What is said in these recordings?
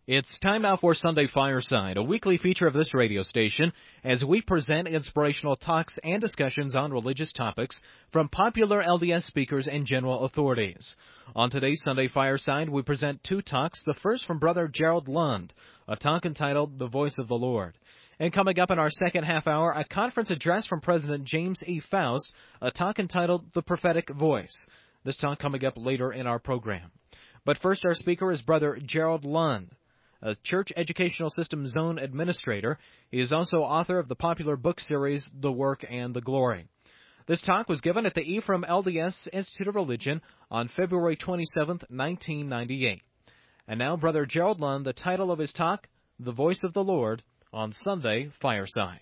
It's time now for Sunday Fireside, a weekly feature of this radio station as we present inspirational talks and discussions on religious topics from popular LDS speakers and general authorities. On today's Sunday Fireside, we present two talks, the first from Brother Gerald Lund, a talk entitled The Voice of the Lord. And coming up in our second half hour, a conference address from President James E. Faust, a talk entitled The Prophetic Voice. This talk coming up later in our program. But first, our speaker is Brother Gerald Lund, a Church Educational System Zone Administrator. He is also author of the popular book series, The Work and the Glory. This talk was given at the Ephraim LDS Institute of Religion on February 27, 1998. And now, Brother Gerald Lund, the title of his talk, The Voice of the Lord, on Sunday Fireside.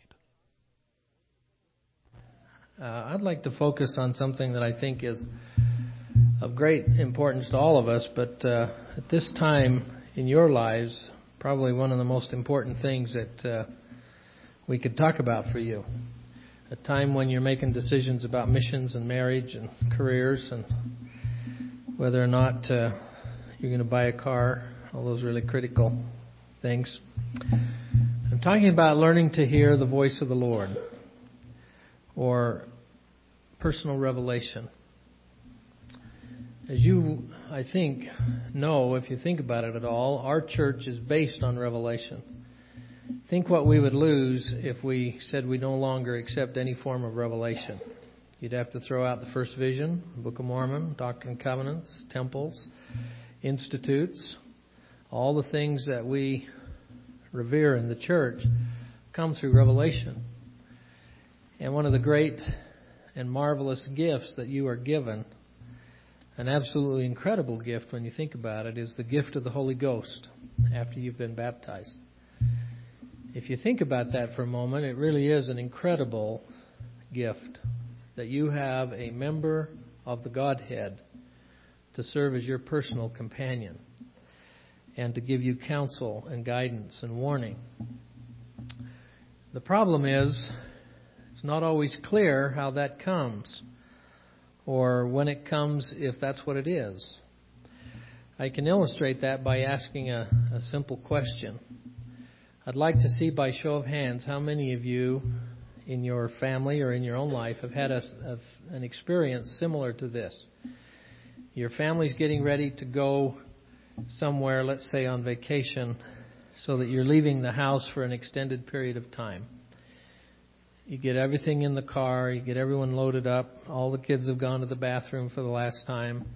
I'd like to focus on something that I think is of great importance to all of us, but at this time in your lives, probably one of the most important things that we could talk about for you. A time when you're making decisions about missions and marriage and careers and whether or not you're going to buy a car, all those really critical things. I'm talking about learning to hear the voice of the Lord, or personal revelation. As you, I think, know, if you think about it at all, our church is based on revelation. Think what we would lose if we said we no longer accept any form of revelation. You'd have to throw out the First Vision, Book of Mormon, Doctrine and Covenants, temples, institutes. All the things that we revere in the church come through revelation. And one of the great and marvelous gifts that you are given, an absolutely incredible gift when you think about it, is the gift of the Holy Ghost after you've been baptized. If you think about that for a moment, it really is an incredible gift that you have a member of the Godhead to serve as your personal companion and to give you counsel and guidance and warning. The problem is, it's not always clear how that comes, or when it comes, if that's what it is. I can illustrate that by asking a simple question. I'd like to see by show of hands how many of you in your family or in your own life have had an experience similar to this. Your family's getting ready to go somewhere, let's say on vacation, so that you're leaving the house for an extended period of time. You get everything in the car, you get everyone loaded up, all the kids have gone to the bathroom for the last time.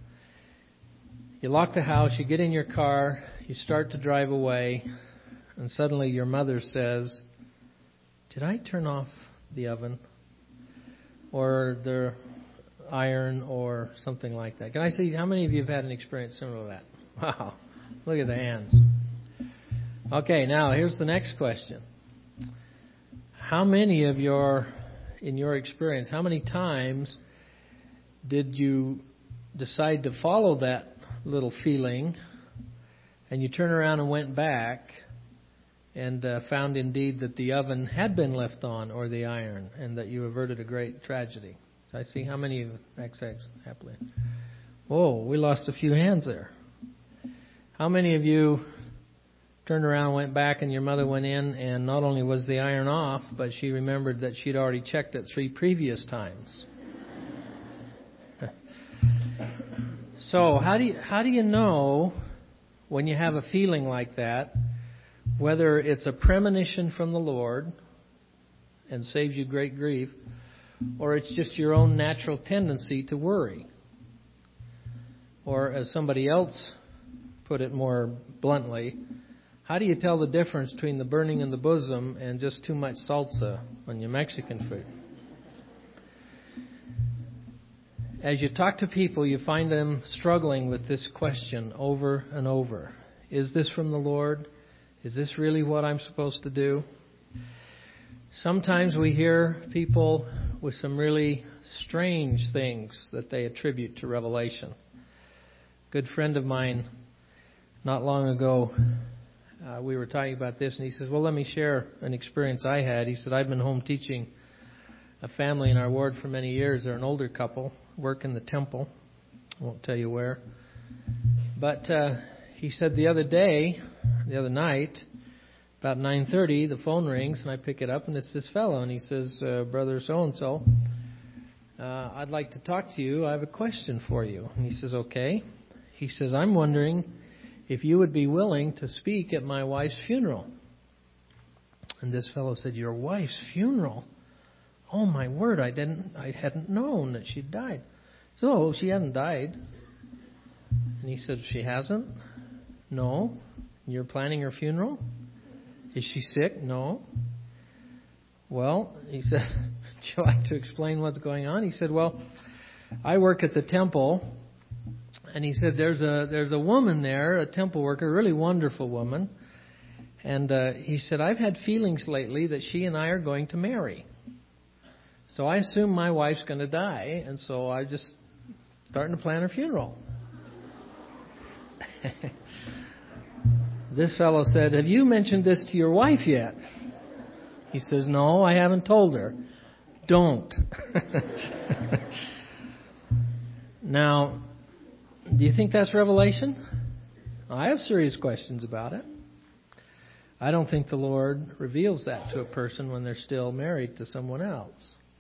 You lock the house, you get in your car, you start to drive away, and suddenly your mother says, "Did I turn off the oven?" Or the iron, or something like that. Can I see how many of you have had an experience similar to that? Wow, look at the hands. Okay, now here's the next question. How many of in your experience, how many times did you decide to follow that little feeling and you turn around and went back and found indeed that the oven had been left on, or the iron, and that you averted a great tragedy? I see how many of XX happily. Whoa, we lost a few hands there. How many of you turned around, went back, and your mother went in, and not only was the iron off, but she remembered that she'd already checked it 3 previous times? So how do you know when you have a feeling like that, whether it's a premonition from the Lord and saves you great grief, or it's just your own natural tendency to worry? Or as somebody else put it more bluntly, how do you tell the difference between the burning in the bosom and just too much salsa on your Mexican food? As you talk to people, you find them struggling with this question over and over. Is this from the Lord? Is this really what I'm supposed to do? Sometimes we hear people with some really strange things that they attribute to revelation. A good friend of mine, not long ago, we were talking about this, and he says, well, let me share an experience I had. He said, I've been home teaching a family in our ward for many years. They're an older couple, work in the temple. I won't tell you where. But he said the other day, the other night, about 9:30, the phone rings, and I pick it up, and it's this fellow, and he says, Brother so-and-so, I'd like to talk to you. I have a question for you. And he says, okay. He says, I'm wondering if you would be willing to speak at my wife's funeral. And this fellow said, your wife's funeral? Oh, my word, I hadn't known that she'd died. So, she hadn't died. And he said, she hasn't? No. You're planning her funeral? Is she sick? No. Well, he said, would you like to explain what's going on? He said, well, I work at the temple. And he said, there's a woman there, a temple worker, a really wonderful woman. And he said, I've had feelings lately that she and I are going to marry. So I assume my wife's going to die. And so I'm just starting to plan her funeral. This fellow said, have you mentioned this to your wife yet? He says, no, I haven't told her. Don't. Now, do you think that's revelation? I have serious questions about it. I don't think the Lord reveals that to a person when they're still married to someone else.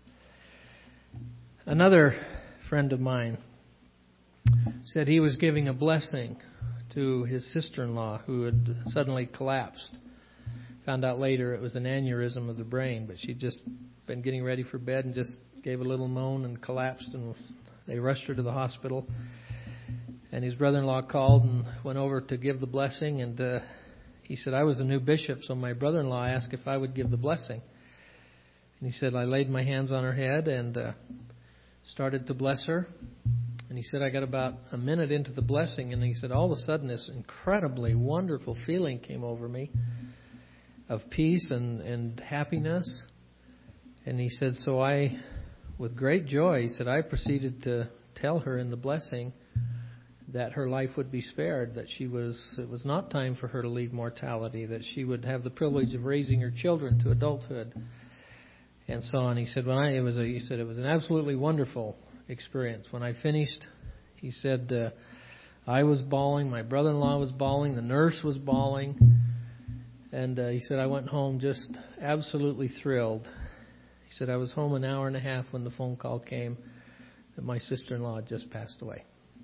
Another friend of mine said he was giving a blessing to his sister-in-law who had suddenly collapsed. Found out later it was an aneurysm of the brain, but she'd just been getting ready for bed and just gave a little moan and collapsed, and they rushed her to the hospital. And his brother-in-law called and went over to give the blessing, and he said, I was a new bishop, so my brother-in-law asked if I would give the blessing. And he said, I laid my hands on her head and started to bless her. And he said, I got about a minute into the blessing, and he said, all of a sudden this incredibly wonderful feeling came over me of peace and happiness. And he said, so I, with great joy, he said, I proceeded to tell her in the blessing that her life would be spared, that it was not time for her to leave mortality, that she would have the privilege of raising her children to adulthood, and so on. He said, it was an absolutely wonderful experience. When I finished, he said, I was bawling, my brother-in-law was bawling, the nurse was bawling, and he said, I went home just absolutely thrilled. He said, I was home an hour and a half when the phone call came that my sister-in-law had just passed away.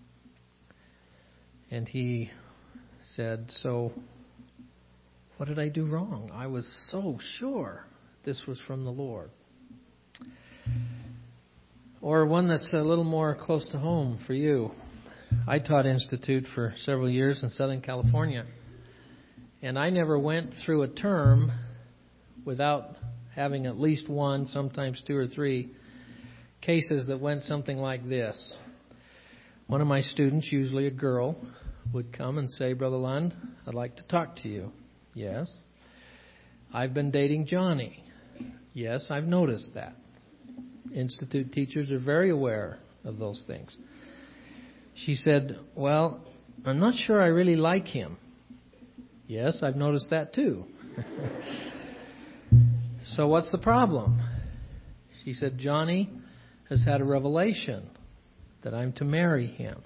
And he said, so what did I do wrong? I was so sure this was from the Lord. Or one that's a little more close to home for you. I taught Institute for several years in Southern California. And I never went through a term without having at least one, sometimes two or three, cases that went something like this. One of my students, usually a girl, would come and say, Brother Lund, I'd like to talk to you. Yes. I've been dating Johnny. Yes, I've noticed that. Institute teachers are very aware of those things. She said, well, I'm not sure I really like him. Yes, I've noticed that too. So what's the problem? She said, Johnny has had a revelation that I'm to marry him.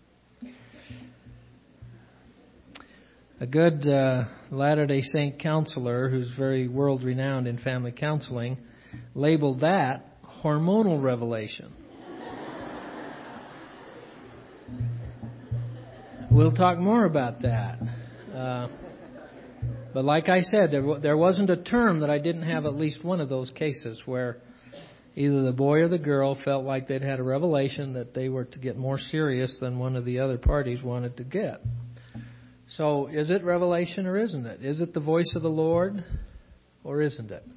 A good Latter-day Saint counselor who's very world-renowned in family counseling labeled that hormonal revelation. We'll talk more about that. But like I said, there wasn't a term that I didn't have at least one of those cases where either the boy or the girl felt like they'd had a revelation that they were to get more serious than one of the other parties wanted to get. So is it revelation or isn't it? Is it the voice of the Lord or isn't it?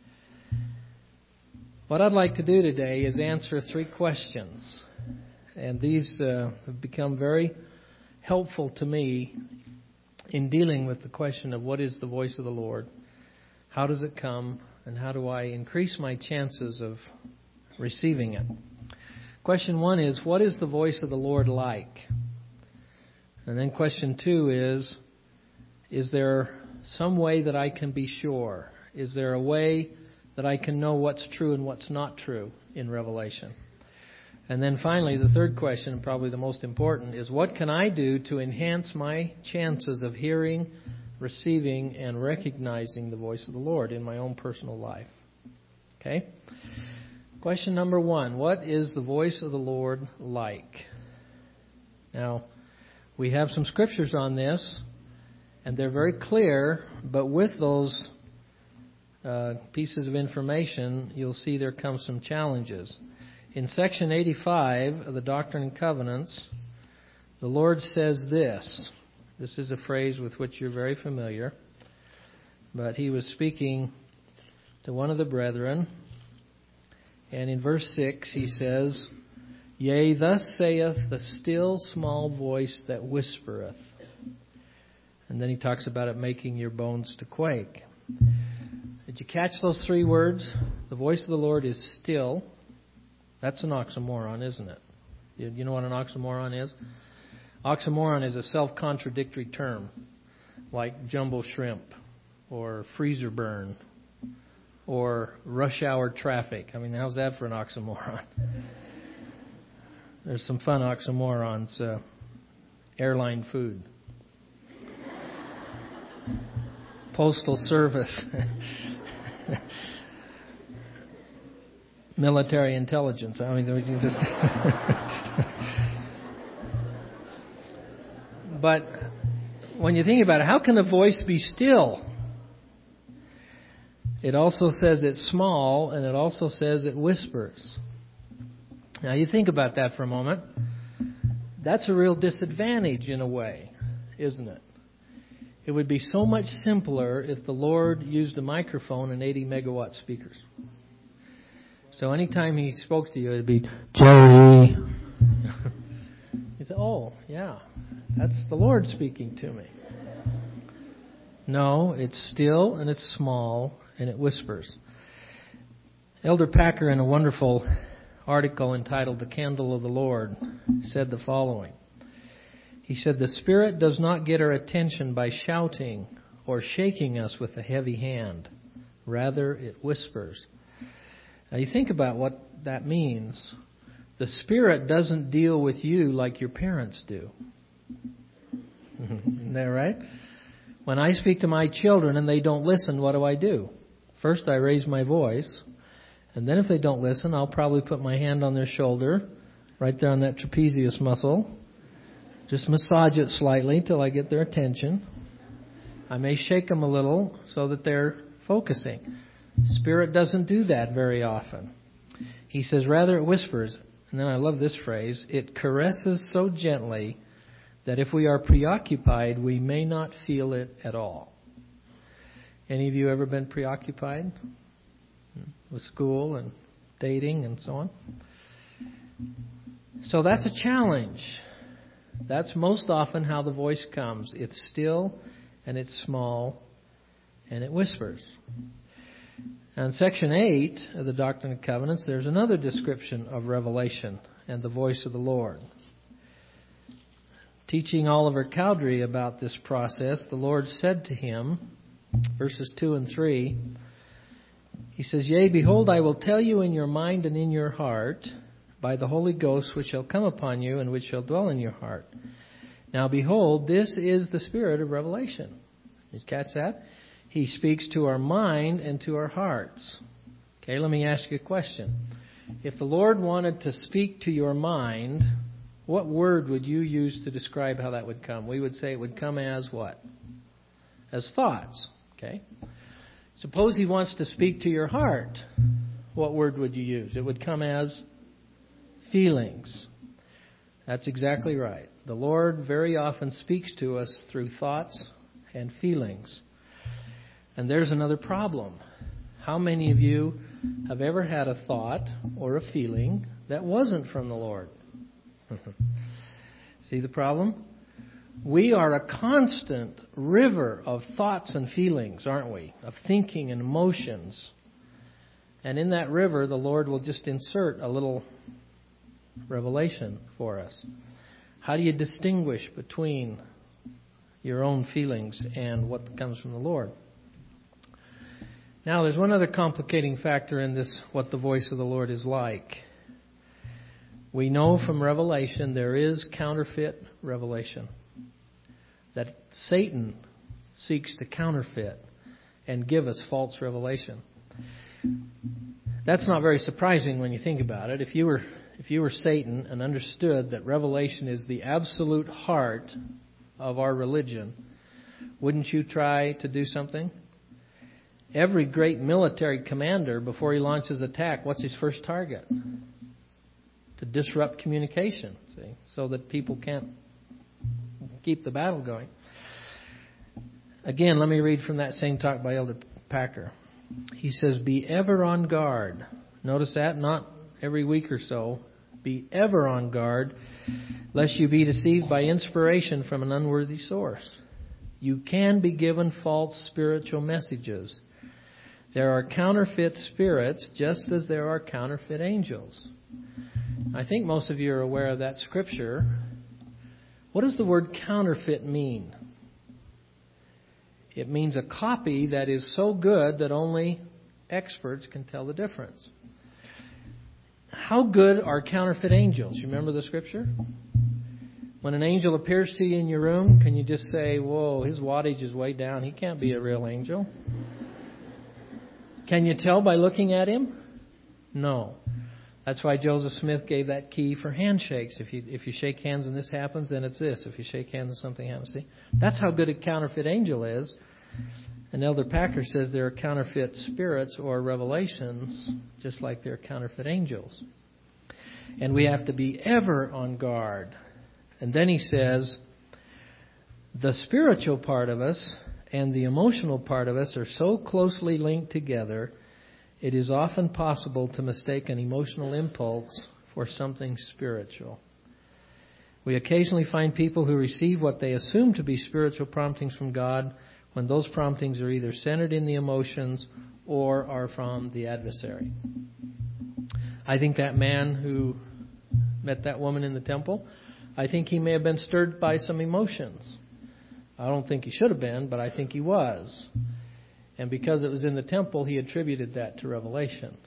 What I'd like to do today is answer 3 questions. And these have become very helpful to me in dealing with the question of what is the voice of the Lord, how does it come, and how do I increase my chances of receiving it. Question 1 is, what is the voice of the Lord like? And then question 2 is there some way that I can be sure? Is there a way that I can know what's true and what's not true in Revelation? And then finally, the third question, and probably the most important, is what can I do to enhance my chances of hearing receiving and recognizing the voice of the Lord in my own personal life. Okay? Question number 1. What is the voice of the Lord like? Now, we have some scriptures on this, and they're very clear, but with those pieces of information, you'll see there come some challenges. In section 85 of the Doctrine and Covenants, the Lord says this. This is a phrase with which you're very familiar, but He was speaking to one of the brethren, and in verse 6 He says, Yea, thus saith the still small voice that whispereth. And then He talks about it making your bones to quake. Did you catch those 3 words? The voice of the Lord is still. That's an oxymoron, isn't it? You know what an oxymoron is? Oxymoron is a self-contradictory term, like jumbo shrimp, or freezer burn, or rush hour traffic. I mean, how's that for an oxymoron? There's some fun oxymorons. Airline food. Postal service. Military intelligence. I mean, we can just... But when you think about it, how can a voice be still? It also says it's small, and it also says it whispers. Now, you think about that for a moment. That's a real disadvantage in a way, isn't it? It would be so much simpler if the Lord used a microphone and 80 megawatt speakers. So anytime He spoke to you, it would be, Jerry. You say, oh, yeah, that's the Lord speaking to me. No, it's still and it's small and it whispers. Elder Packer, in a wonderful article entitled The Candle of the Lord, said the following. He said, the Spirit does not get our attention by shouting or shaking us with a heavy hand. Rather, it whispers. Now, you think about what that means. The Spirit doesn't deal with you like your parents do. Isn't that right? When I speak to my children and they don't listen, what do? First, I raise my voice. And then if they don't listen, I'll probably put my hand on their shoulder, right there on that trapezius muscle. Just massage it slightly till I get their attention. I may shake them a little so that they're focusing. Spirit doesn't do that very often. He says, rather it whispers. And then I love this phrase, it caresses so gently that if we are preoccupied, we may not feel it at all. Any of you ever been preoccupied with school and dating and so on? So that's a challenge. That's most often how the voice comes. It's still and it's small and it whispers. And Section 8 of the Doctrine and Covenants, there's another description of revelation and the voice of the Lord. Teaching Oliver Cowdery about this process, the Lord said to him, verses 2 and 3, He says, Yea, behold, I will tell you in your mind and in your heart, by the Holy Ghost which shall come upon you and which shall dwell in your heart. Now behold, this is the spirit of revelation. Did you catch that? He speaks to our mind and to our hearts. Okay, let me ask you a question. If the Lord wanted to speak to your mind, what word would you use to describe how that would come? We would say it would come as what? As thoughts. Okay. Suppose He wants to speak to your heart. What word would you use? It would come as feelings. That's exactly right. The Lord very often speaks to us through thoughts and feelings. And there's another problem. How many of you have ever had a thought or a feeling that wasn't from the Lord? See the problem? We are a constant river of thoughts and feelings, aren't we? Of thinking and emotions. And in that river, the Lord will just insert a little revelation for us. How do you distinguish between your own feelings and what comes from the Lord? Now, there's one other complicating factor in this, what the voice of the Lord is like. We know from Revelation there is counterfeit revelation. That Satan seeks to counterfeit and give us false revelation. That's not very surprising when you think about it. If you were Satan and understood that revelation is the absolute heart of our religion, wouldn't you try to do something? Every great military commander, before he launches attack, what's his first target? To disrupt communication, see, so that people can't keep the battle going. Again, let me read from that same talk by Elder Packer. He says, be ever on guard. Notice that, not every week or so. Be ever on guard, lest you be deceived by inspiration from an unworthy source. You can be given false spiritual messages. There are counterfeit spirits just as there are counterfeit angels. I think most of you are aware of that scripture. What does the word counterfeit mean? It means a copy that is so good that only experts can tell the difference. How good are counterfeit angels? You remember the scripture? When an angel appears to you in your room, can you just say, whoa, his wattage is way down. He can't be a real angel. Can you tell by looking at him? No. That's why Joseph Smith gave that key for handshakes. If you shake hands and this happens, then it's this. If you shake hands and something happens, see? That's how good a counterfeit angel is. And Elder Packer says there are counterfeit spirits or revelations, just like there are counterfeit angels. And we have to be ever on guard. And then he says, the spiritual part of us and the emotional part of us are so closely linked together, it is often possible to mistake an emotional impulse for something spiritual. We occasionally find people who receive what they assume to be spiritual promptings from God when those promptings are either centered in the emotions or are from the adversary. I think that man who met that woman in the temple, I think he may have been stirred by some emotions. I don't think he should have been, but I think he was. And because it was in the temple, he attributed that to revelation.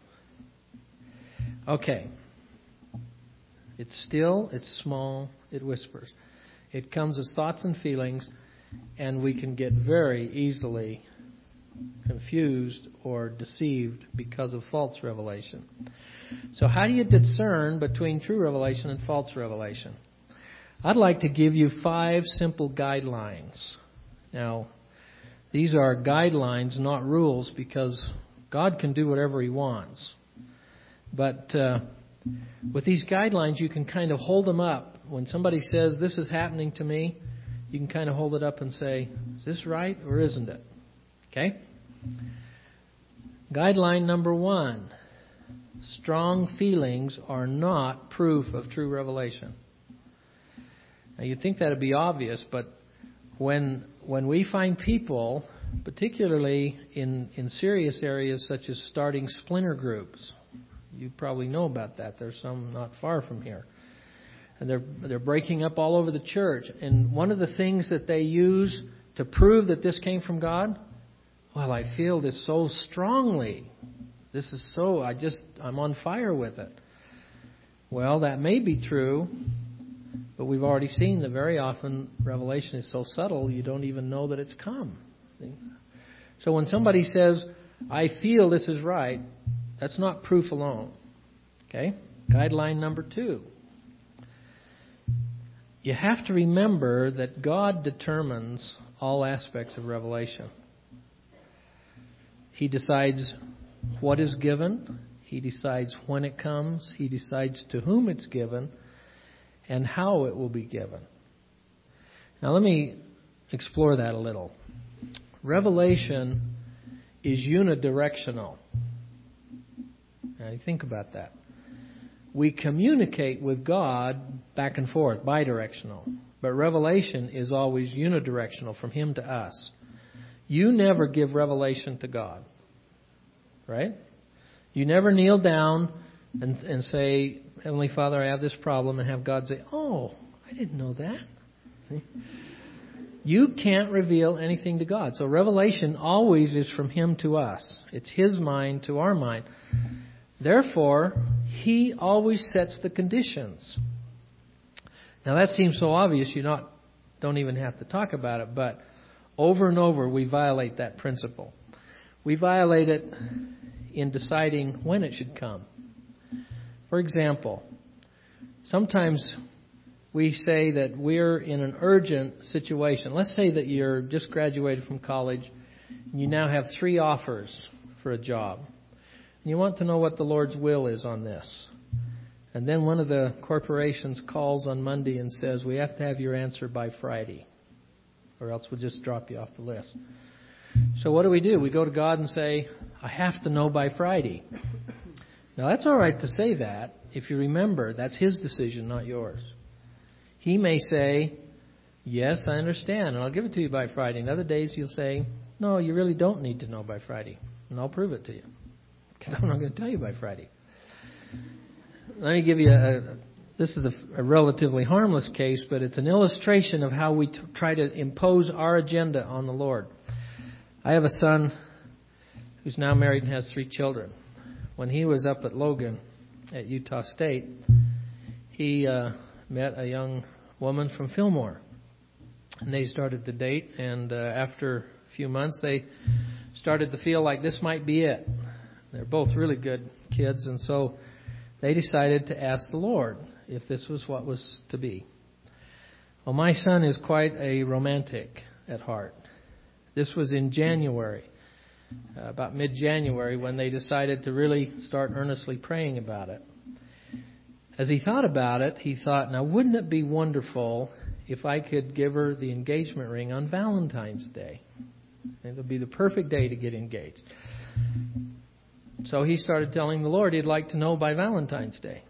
Okay. It's still, it's small, it whispers. It comes as thoughts and feelings, and we can get very easily confused or deceived because of false revelation. So how do you discern between true revelation and false revelation? I'd like to give you 5 simple guidelines. Now, these are guidelines, not rules, because God can do whatever He wants. But with these guidelines, you can kind of hold them up. When somebody says, this is happening to me, you can kind of hold it up and say, is this right or isn't it? Okay? Guideline number 1. Strong feelings are not proof of true revelation. Now, you'd think that would be obvious, but when we find people, particularly in serious areas such as starting splinter groups, you probably know about that. There's some not far from here. And they're breaking up all over the church. And one of the things that they use to prove that this came from God, well, I feel this so strongly. This is so, I'm on fire with it. Well, that may be true, but we've already seen that very often revelation is so subtle you don't even know that it's come. So when somebody says, I feel this is right, that's not proof alone. Okay? Guideline number 2. You have to remember that God determines all aspects of revelation. He decides what is given. He decides when it comes. He decides to whom it's given and how it will be given. Now let me explore that a little. Revelation is unidirectional. Now think about that. We communicate with God back and forth, bidirectional. But revelation is always unidirectional, from Him to us. You never give revelation to God. Right? You never kneel down and say, Heavenly Father, I have this problem, and have God say, oh, I didn't know that. See? You can't reveal anything to God. So revelation always is from Him to us. It's His mind to our mind. Therefore, He always sets the conditions. Now that seems so obvious you don't even have to talk about it, but Over and over, we violate that principle. We violate it in deciding when it should come. For example, sometimes we say that we're in an urgent situation. Let's say that you're just graduated from college and you now have 3 offers for a job. And you want to know what the Lord's will is on this. And then one of the corporations calls on Monday and says, we have to have your answer by Friday, or else we'll just drop you off the list. So what do? We go to God and say, I have to know by Friday. Now that's all right to say that. If you remember, that's His decision, not yours. He may say, yes, I understand, and I'll give it to you by Friday. And other days He'll say, no, you really don't need to know by Friday, and I'll prove it to you, because I'm not going to tell you by Friday. Let me give you this is a relatively harmless case, but it's an illustration of how we try to impose our agenda on the Lord. I have a son who's now married and has 3 children. When he was up at Logan at Utah State, he met a young woman from Fillmore. And they started to date, and after a few months, they started to feel like this might be it. They're both really good kids, and so they decided to ask the Lord if this was what was to be. Well, my son is quite a romantic at heart. This was in January, about mid-January, when they decided to really start earnestly praying about it. As he thought about it, he thought, now wouldn't it be wonderful if I could give her the engagement ring on Valentine's Day? It would be the perfect day to get engaged. So he started telling the Lord he'd like to know by Valentine's Day.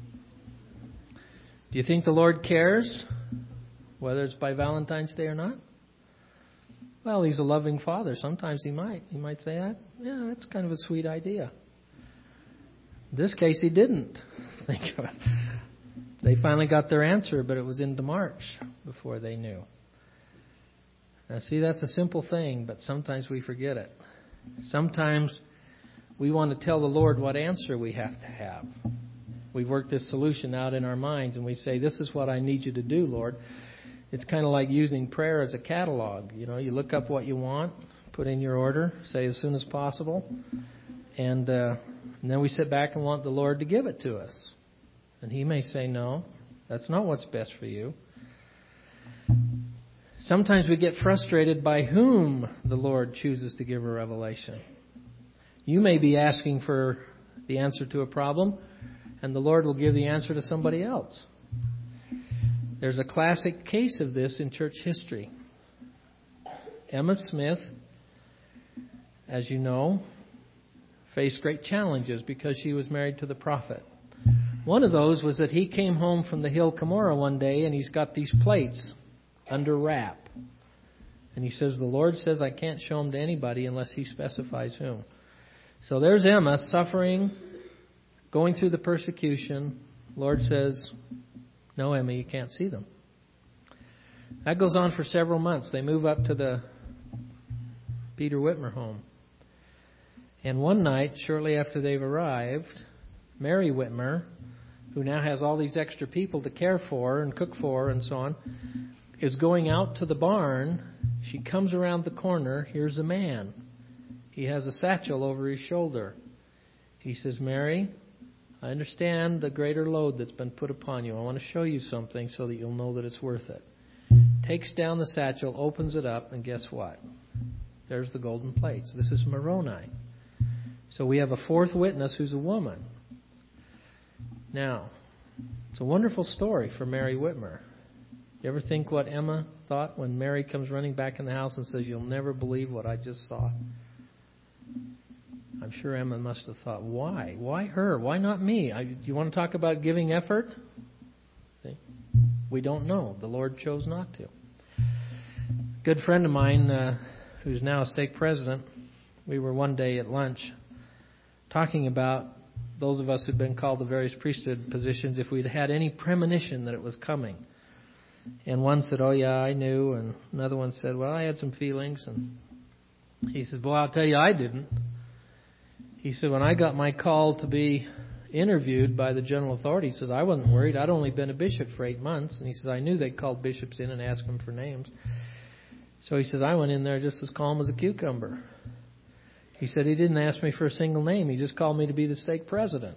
Do you think the Lord cares whether it's by Valentine's Day or not? Well, He's a loving Father. Sometimes He might. He might say, yeah, that's kind of a sweet idea. In this case, He didn't think of it. They finally got their answer, but it was into March before they knew. Now, see, that's a simple thing, but sometimes we forget it. Sometimes we want to tell the Lord what answer we have to have. We've worked this solution out in our minds, and we say, this is what I need you to do, Lord. It's kind of like using prayer as a catalog. You know, you look up what you want, put in your order, say as soon as possible, and then we sit back and want the Lord to give it to us. And He may say, no, that's not what's best for you. Sometimes we get frustrated by whom the Lord chooses to give a revelation. You may be asking for the answer to a problem, and the Lord will give the answer to somebody else. There's a classic case of this in church history. Emma Smith, as you know, faced great challenges because she was married to the prophet. One of those was that he came home from the hill Cumorah one day, and he's got these plates under wrap. And he says, the Lord says I can't show them to anybody unless He specifies whom. So there's Emma suffering, going through the persecution. Lord says, no, Emma, you can't see them. That goes on for several months. They move up to the Peter Whitmer home. And one night, shortly after they've arrived, Mary Whitmer, who now has all these extra people to care for and cook for and so on, is going out to the barn. She comes around the corner. Here's a man. He has a satchel over his shoulder. He says, Mary, I understand the greater load that's been put upon you. I want to show you something so that you'll know that it's worth it. Takes down the satchel, opens it up, and guess what? There's the golden plates. This is Moroni. So we have a fourth witness who's a woman. Now, it's a wonderful story for Mary Whitmer. You ever think what Emma thought when Mary comes running back in the house and says, you'll never believe what I just saw? I'm sure Emma must have thought, why? Why her? Why not me? Do you want to talk about giving effort? See? We don't know. The Lord chose not to. A good friend of mine, who's now a stake president, we were one day at lunch talking about those of us who'd been called to various priesthood positions, if we'd had any premonition that it was coming. And one said, oh yeah, I knew. And another one said, well, I had some feelings. And he said, well, I'll tell you, I didn't. He said, when I got my call to be interviewed by the general authority, he says, I wasn't worried. I'd only been a bishop for 8 months. And he says, I knew they called bishops in and asked them for names. So he says, I went in there just as calm as a cucumber. He said he didn't ask me for a single name. He just called me to be the stake president.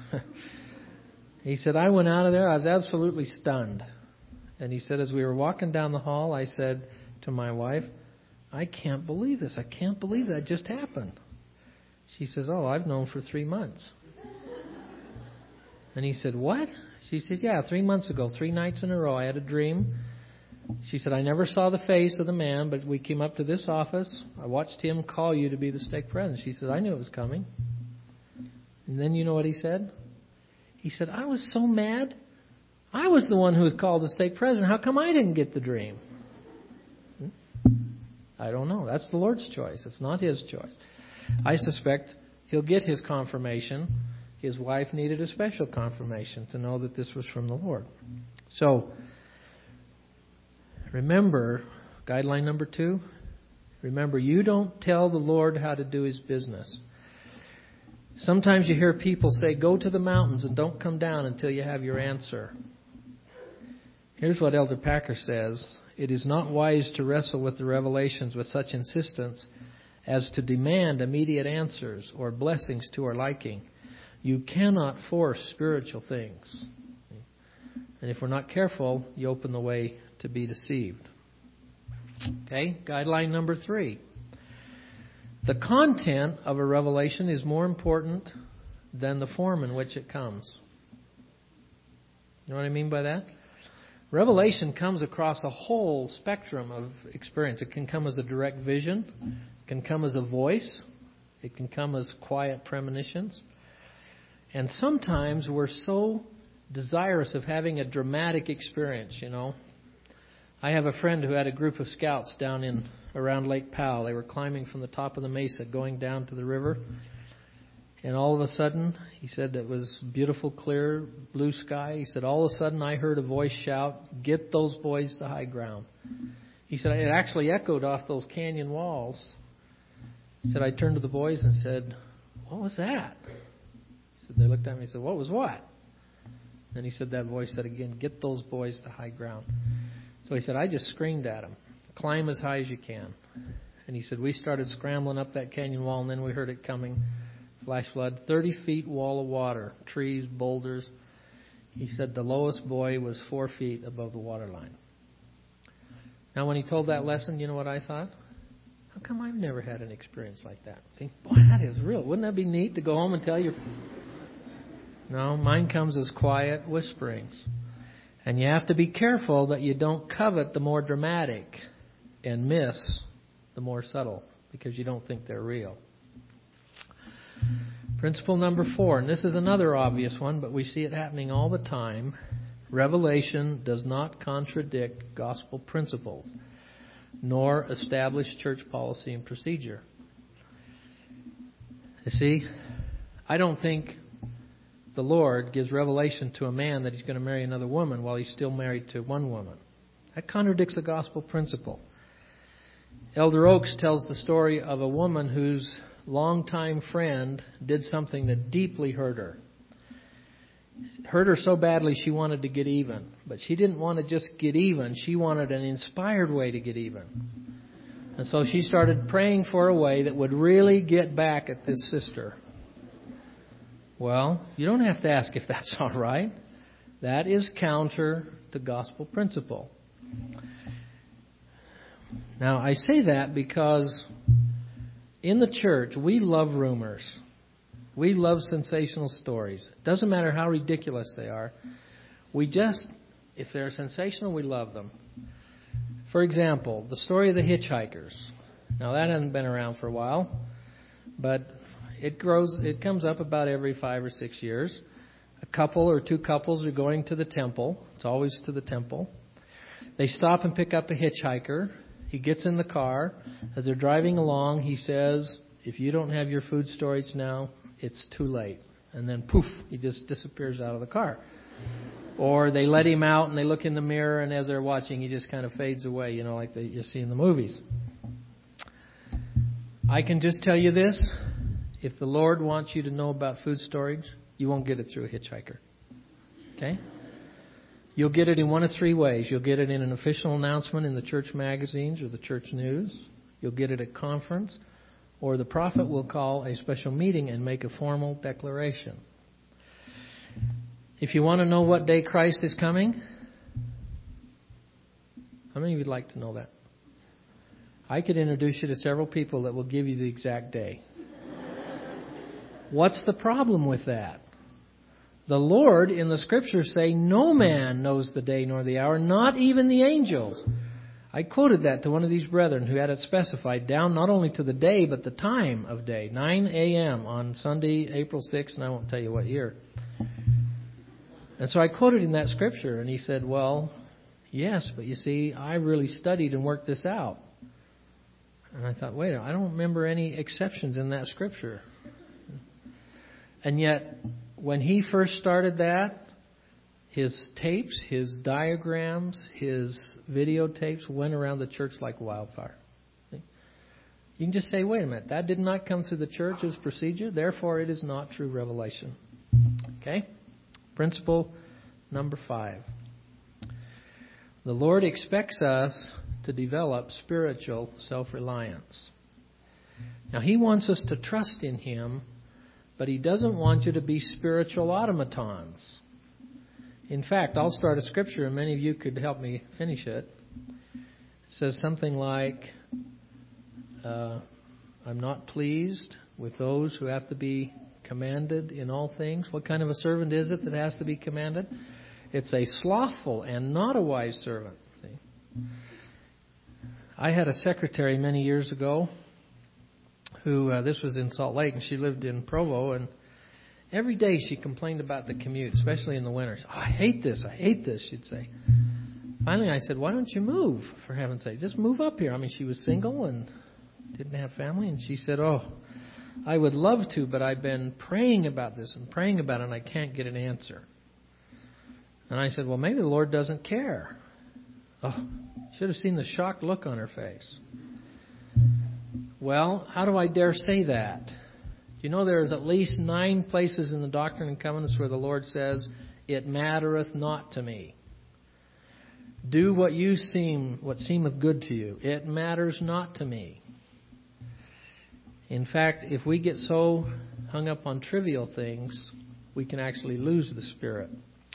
He said, I went out of there, I was absolutely stunned. And he said, as we were walking down the hall, I said to my wife, I can't believe this. I can't believe that just happened. She says, oh, I've known for 3 months. And he said, what? She said, yeah, 3 months ago, 3 nights in a row, I had a dream. She said, I never saw the face of the man, but we came up to this office. I watched him call you to be the stake president. She said, I knew it was coming. And then you know what he said? He said, I was so mad. I was the one who was called the stake president. How come I didn't get the dream? I don't know. That's the Lord's choice. It's not his choice. I suspect he'll get his confirmation. His wife needed a special confirmation to know that this was from the Lord. So, remember, guideline number 2, remember, you don't tell the Lord how to do his business. Sometimes you hear people say, go to the mountains and don't come down until you have your answer. Here's what Elder Packer says. It is not wise to wrestle with the revelations with such insistence as to demand immediate answers or blessings to our liking. You cannot force spiritual things. And if we're not careful, you open the way to be deceived. Okay, guideline number 3. The content of a revelation is more important than the form in which it comes. You know what I mean by that? Revelation comes across a whole spectrum of experience. It can come as a direct vision. It can come as a voice. It can come as quiet premonitions. And sometimes we're so desirous of having a dramatic experience, you know. I have a friend who had a group of scouts down around Lake Powell. They were climbing from the top of the mesa, going down to the river. And all of a sudden, he said it was beautiful, clear, blue sky. He said, all of a sudden I heard a voice shout, get those boys to high ground. He said, it actually echoed off those canyon walls. He said, I turned to the boys and said, what was that? He said, they looked at me and said, what was what? Then he said, that voice said again, get those boys to high ground. So he said, I just screamed at them, climb as high as you can. And he said, we started scrambling up that canyon wall, and then we heard it coming. Flash flood, 30 feet wall of water, trees, boulders. He said the lowest boy was 4 feet above the water line. Now, when he told that lesson, you know what I thought? How come I've never had an experience like that? See, boy, that is real. Wouldn't that be neat to go home and tell your... No, mine comes as quiet whisperings. And you have to be careful that you don't covet the more dramatic and miss the more subtle because you don't think they're real. Principle number 4, and this is another obvious one, but we see it happening all the time. Revelation does not contradict gospel principles, nor establish church policy and procedure. You see, I don't think the Lord gives revelation to a man that he's going to marry another woman while he's still married to one woman. That contradicts the gospel principle. Elder Oaks tells the story of a woman whose longtime friend did something that deeply hurt her. Hurt her so badly she wanted to get even. But she didn't want to just get even. She wanted an inspired way to get even. And so she started praying for a way that would really get back at this sister. Well, you don't have to ask if that's all right. That is counter to gospel principle. Now, I say that because in the church, we love rumors. We love sensational stories. It doesn't matter how ridiculous they are. If they're sensational, we love them. For example, the story of the hitchhikers. Now, that hasn't been around for a while, but it comes up about every 5 or 6 years. A couple or two couples are going to the temple. It's always to the temple. They stop and pick up a hitchhiker. He gets in the car. As they're driving along, he says, if you don't have your food storage now, it's too late. And then poof, he just disappears out of the car. Or they let him out and they look in the mirror, and as they're watching, he just kind of fades away, like you see in the movies. I can just tell you this. If the Lord wants you to know about food storage, you won't get it through a hitchhiker. Okay? You'll get it in one of three ways. You'll get it in an official announcement in the church magazines or the church news. You'll get it at conference. Or the prophet will call a special meeting and make a formal declaration. If you want to know what day Christ is coming, how many of you would like to know that? I could introduce you to several people that will give you the exact day. What's the problem with that? The Lord in the Scriptures say, no man knows the day nor the hour, not even the angels. I quoted that to one of these brethren who had it specified down not only to the day, but the time of day, 9 a.m. on Sunday, April 6th, and I won't tell you what year. And so I quoted him that Scripture, and he said, well, yes, but you see, I really studied and worked this out. And I thought, wait a minute, I don't remember any exceptions in that Scripture. And yet, when he first started that, his tapes, his diagrams, his videotapes went around the church like wildfire. You can just say, wait a minute, that did not come through the church as procedure, therefore it is not true revelation. Okay? Principle number 5. The Lord expects us to develop spiritual self-reliance. Now, He wants us to trust in Him, but He doesn't want you to be spiritual automatons. In fact, I'll start a scripture, and many of you could help me finish it. It says something like, I'm not pleased with those who have to be commanded in all things. What kind of a servant is it that has to be commanded? It's a slothful and not a wise servant. See? I had a secretary many years ago who, this was in Salt Lake, and she lived in Provo, and every day she complained about the commute, especially in the winters. Oh, I hate this, she'd say. Finally I said, why don't you move, for heaven's sake? Just move up here. I mean, she was single and didn't have family, and she said, oh, I would love to, but I've been praying about this and praying about it, and I can't get an answer. And I said, well, maybe the Lord doesn't care. Oh, should have seen the shocked look on her face. Well, how do I dare say that? Do you know there's at least 9 places in the Doctrine and Covenants where the Lord says, it mattereth not to me. Do what seemeth good to you. It matters not to me. In fact, if we get so hung up on trivial things, we can actually lose the Spirit.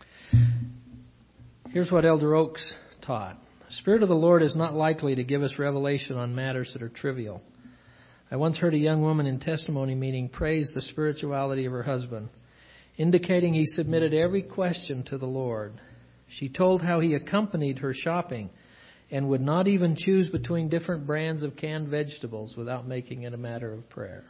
Here's what Elder Oaks taught. The Spirit of the Lord is not likely to give us revelation on matters that are trivial. I once heard a young woman in testimony meeting praise the spirituality of her husband, indicating he submitted every question to the Lord. She told how he accompanied her shopping and would not even choose between different brands of canned vegetables without making it a matter of prayer.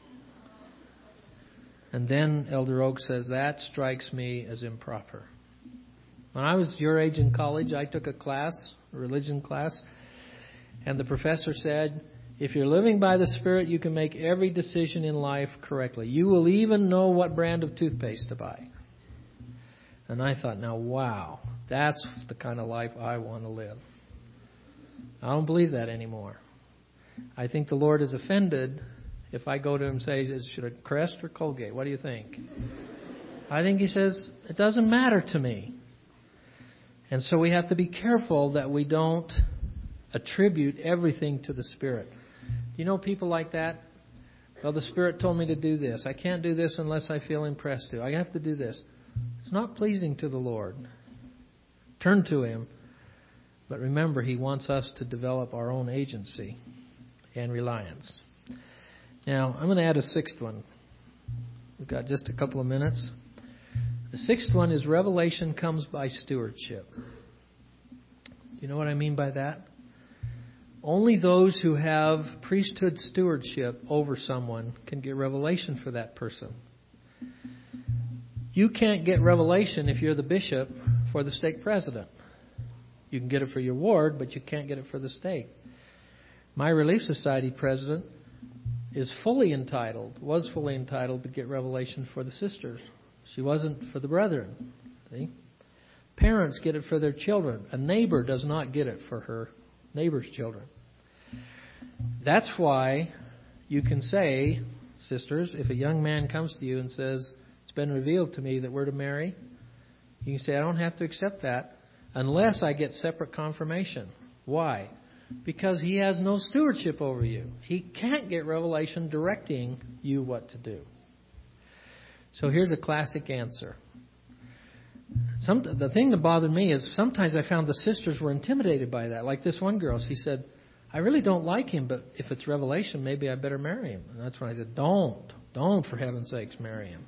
And then Elder Oak says, that strikes me as improper. When I was your age in college, I took a class, a religion class, and the professor said, if you're living by the Spirit, you can make every decision in life correctly. You will even know what brand of toothpaste to buy. And I thought, now, wow, that's the kind of life I want to live. I don't believe that anymore. I think the Lord is offended if I go to Him and say, should I Crest or Colgate? What do you think? I think He says, it doesn't matter to me. And so we have to be careful that we don't attribute everything to the Spirit. Do you know people like that? Well, the Spirit told me to do this. I can't do this unless I feel impressed to. I have to do this. It's not pleasing to the Lord. Turn to Him. But remember, He wants us to develop our own agency and reliance. Now, I'm going to add a 6th one. We've got just a couple of minutes. The 6th one is revelation comes by stewardship. Do you know what I mean by that? Only those who have priesthood stewardship over someone can get revelation for that person. You can't get revelation if you're the bishop for the stake president. You can get it for your ward, but you can't get it for the stake. My Relief Society president was fully entitled to get revelation for the sisters. She wasn't for the brethren. See? Parents get it for their children. A neighbor does not get it for her neighbor's children. That's why you can say, sisters, if a young man comes to you and says, it's been revealed to me that we're to marry, you can say, I don't have to accept that. unless I get separate confirmation. Why? Because he has no stewardship over you. He can't get revelation directing you what to do. So here's a classic answer. The thing that bothered me is sometimes I found the sisters were intimidated by that. Like this one girl, she said, I really don't like him, but if it's revelation, maybe I better marry him. And that's when I said, don't for heaven's sakes marry him.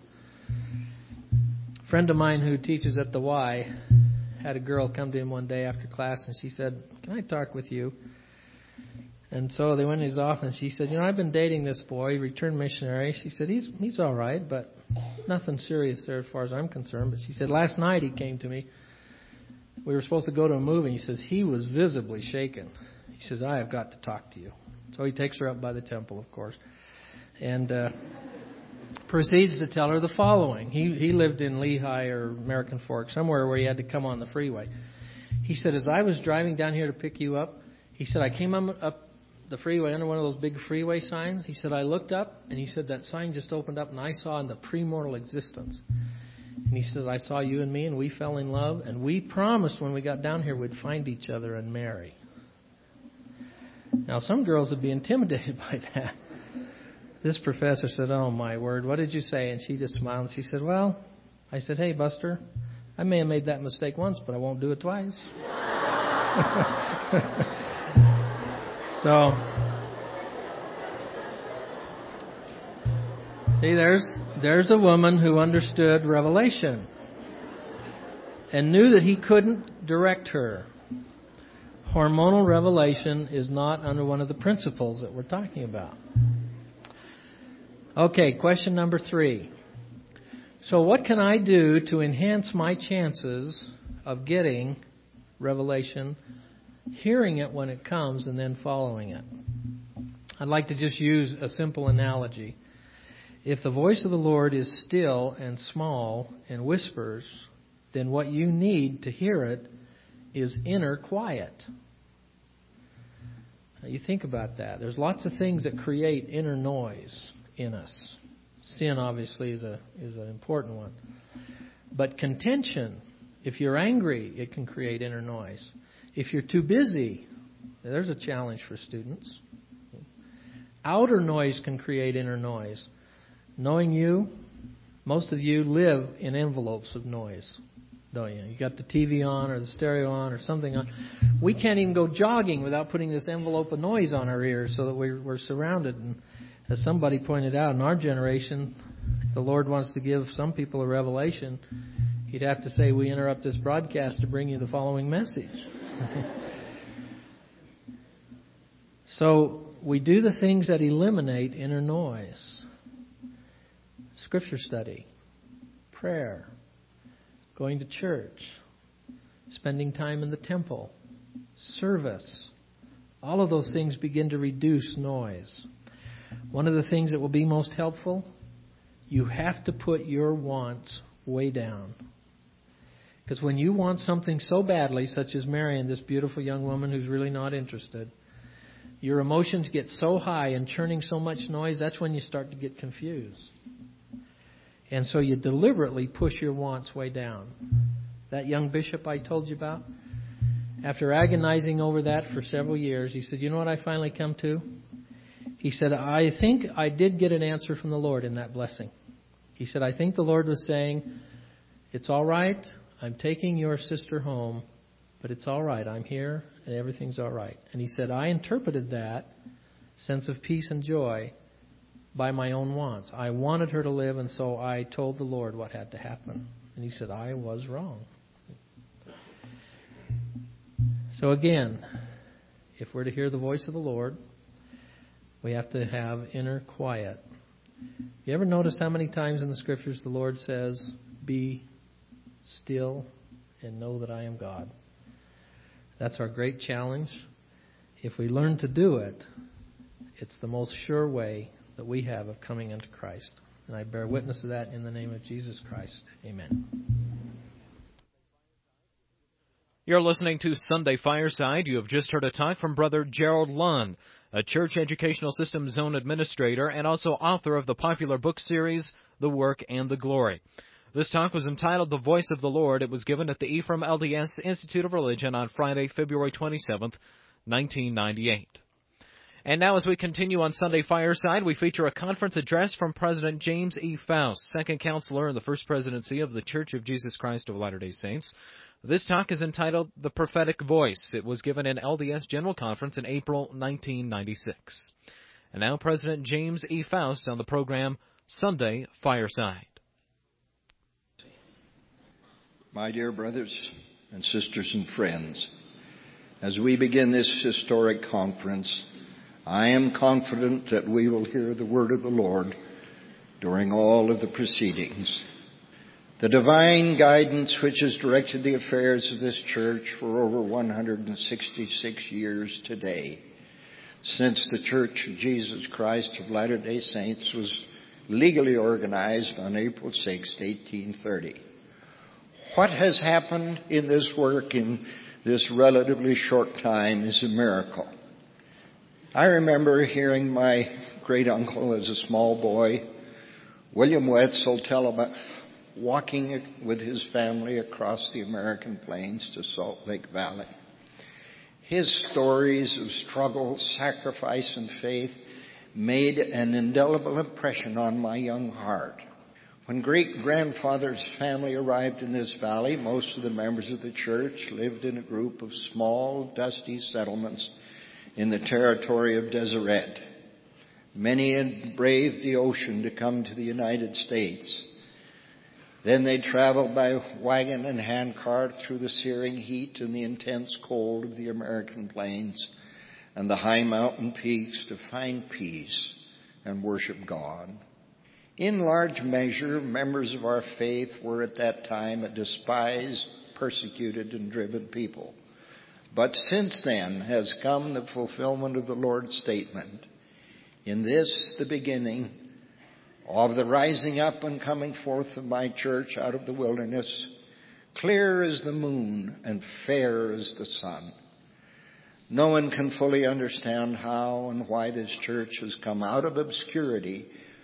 A friend of mine who teaches at the Y had a girl come to him one day after class, and she said, can I talk with you? And so they went in his office, and she said, I've been dating this boy, returned missionary. She said, he's all right, but nothing serious there as far as I'm concerned. But she said, last night he came to me. We were supposed to go to a movie. He says, he was visibly shaken. He says, I have got to talk to you. So he takes her up by the temple, of course, and proceeds to tell her the following. He lived in Lehigh or American Fork, somewhere where he had to come on the freeway. He said, as I was driving down here to pick you up, he said, I came up the freeway under one of those big freeway signs. He said, I looked up, and he said, that sign just opened up, and I saw in the premortal existence. And he said, I saw you and me, and we fell in love, and we promised when we got down here we'd find each other and marry. Now, some girls would be intimidated by that. This professor said, oh, my word, what did you say? And she just smiled, and she said, well, I said, hey, Buster, I may have made that mistake once, but I won't do it twice. So, see, there's a woman who understood revelation and knew that he couldn't direct her. Hormonal revelation is not under one of the principles that we're talking about. Okay, question number 3. So what can I do to enhance my chances of getting revelation, hearing it when it comes, and then following it? I'd like to just use a simple analogy. If the voice of the Lord is still and small and whispers, then what you need to hear it is inner quiet. Now you think about that. There's lots of things that create inner noise in us. Sin, obviously, is an important one. But contention, if you're angry, it can create inner noise. If you're too busy, there's a challenge for students. Outer noise can create inner noise. Knowing you, most of you live in envelopes of noise, don't you? You got the TV on or the stereo on or something on. We can't even go jogging without putting this envelope of noise on our ears so that we're surrounded. And as somebody pointed out, in our generation, if the Lord wants to give some people a revelation, He'd have to say, we interrupt this broadcast to bring you the following message. So we do the things that eliminate inner noise. Scripture study, prayer, going to church, spending time in the temple, service. All of those things begin to reduce noise. One of the things that will be most helpful, you have to put your wants way down. Because when you want something so badly, such as marrying this beautiful young woman who's really not interested, your emotions get so high and churning so much noise, that's when you start to get confused. And so you deliberately push your wants way down. That young bishop I told you about, after agonizing over that for several years, he said, you know what I finally come to? He said, I think I did get an answer from the Lord in that blessing. He said, I think the Lord was saying, it's all right, I'm taking your sister home, but it's all right, I'm here and everything's all right. And he said, I interpreted that sense of peace and joy by my own wants. I wanted her to live, and so I told the Lord what had to happen. And He said, I was wrong. So again, if we're to hear the voice of the Lord, we have to have inner quiet. You ever notice how many times in the Scriptures the Lord says, be still and know that I am God? That's our great challenge. If we learn to do it, it's the most sure way that we have of coming into Christ. And I bear witness to that in the name of Jesus Christ. Amen. You're listening to Sunday Fireside. You have just heard a talk from Brother Gerald Lund, a Church Educational System Zone Administrator and also author of the popular book series, The Work and the Glory. This talk was entitled The Voice of the Lord. It was given at the Ephraim LDS Institute of Religion on Friday, February 27th, 1998. And now as we continue on Sunday Fireside, we feature a conference address from President James E. Faust, second counselor in the First Presidency of the Church of Jesus Christ of Latter-day Saints. This talk is entitled The Prophetic Voice. It was given in LDS General Conference in April 1996. And now President James E. Faust on the program Sunday Fireside. My dear brothers and sisters and friends, as we begin this historic conference, I am confident that we will hear the word of the Lord during all of the proceedings. The divine guidance which has directed the affairs of this church for over 166 years today, since the Church of Jesus Christ of Latter-day Saints was legally organized on April 6, 1830. What has happened in this work in this relatively short time is a miracle. I remember hearing my great-uncle as a small boy, William Wetzel, tell about walking with his family across the American plains to Salt Lake Valley. His stories of struggle, sacrifice, and faith made an indelible impression on my young heart. When great-grandfather's family arrived in this valley, most of the members of the church lived in a group of small, dusty settlements in the territory of Deseret. Many had braved the ocean to come to the United States. Then they traveled by wagon and handcart through the searing heat and the intense cold of the American plains and the high mountain peaks to find peace and worship God. In large measure, members of our faith were at that time a despised, persecuted, and driven people. But since then has come the fulfillment of the Lord's statement, "In this, the beginning of the rising up and coming forth of my church out of the wilderness, clear as the moon and fair as the sun." No one can fully understand how and why this church has come out of obscurity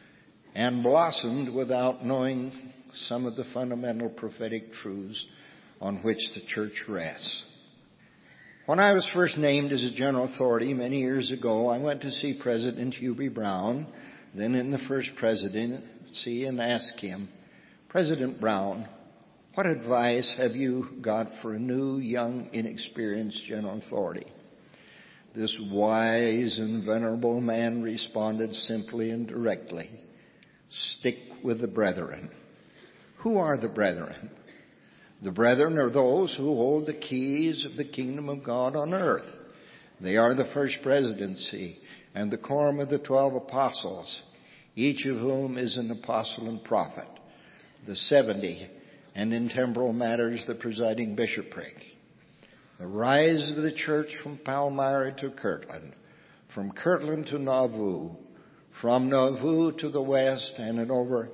and blossomed without knowing some of the fundamental prophetic truths on which the church rests. When I was first named as a general authority many years ago, I went to see President Hugh B. Brown, then in the First Presidency, and asked him, "President Brown, what advice have you got for a new, young, inexperienced general authority?" This wise and venerable man responded simply and directly, "Stick with the brethren." Who are the brethren? The brethren are those who hold the keys of the kingdom of God on earth. They are the First Presidency and the quorum of the 12 apostles, each of whom is an apostle and prophet, the 70, and in temporal matters the presiding bishopric. The rise of the church from Palmyra to Kirtland, from Kirtland to Nauvoo, from Nauvoo to the west, and in over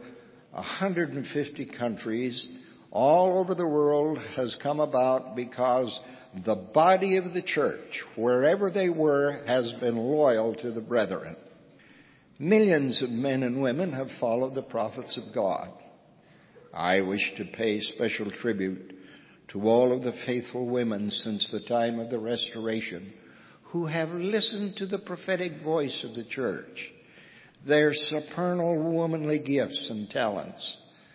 150 countries all over the world has come about because the body of the church, wherever they were, has been loyal to the brethren. Millions of men and women have followed the prophets of God. I wish to pay special tribute to all of the faithful women since the time of the Restoration who have listened to the prophetic voice of the church. Their supernal womanly gifts and talents